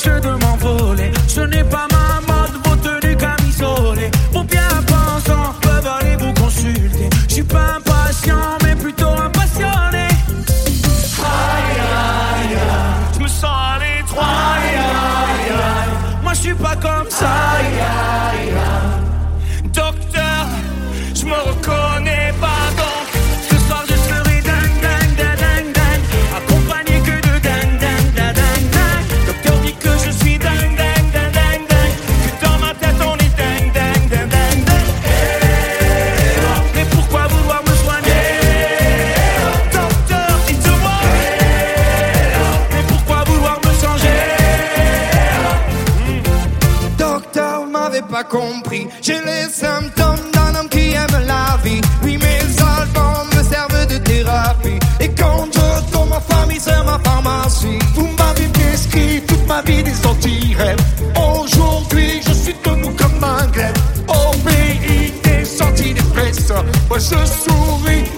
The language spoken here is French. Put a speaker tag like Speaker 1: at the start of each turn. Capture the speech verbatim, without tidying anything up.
Speaker 1: m'empêche de m'envoler. Ce n'est pas ma mode, vos tenues camisolées. Vos bien pensants peuvent aller vous consulter. Je suis pas impatient, mais plutôt impassionné. Aïe, aïe, aïe, je me sens à l'étroit. Aïe, aïe, aïe, moi je suis pas comme ça. Aïe, aïe, aïe, docteur, je me reconnais pas donc. Ce soir je serai dingue, dingue, dingue, dingue, dingue, accompagné que de dingue, dingue, dingue, dingue, dingue. Docteur dit que je suis dingue, dingue, dingue, dingue, dingue, que dans ma tête on est dingue, dingue, dingue, dingue, dingue. Hey, oh, mais pourquoi vouloir me soigner? Hey, oh, docteur, dites-moi. Hey, oh, mais pourquoi vouloir me changer? Hey, oh, mm.
Speaker 2: Docteur, vous m'avez pas compris. J'ai les symptômes d'un homme qui aime la vie. Oui, mes albums me servent de thérapie. Et quand je retourne, ma famille, c'est ma pharmacie. Vous m'avez prescrit toute ma vie des anti-rêves. Aujourd'hui, je suis debout comme un glaive. Au pays des antidépresseurs, moi je souris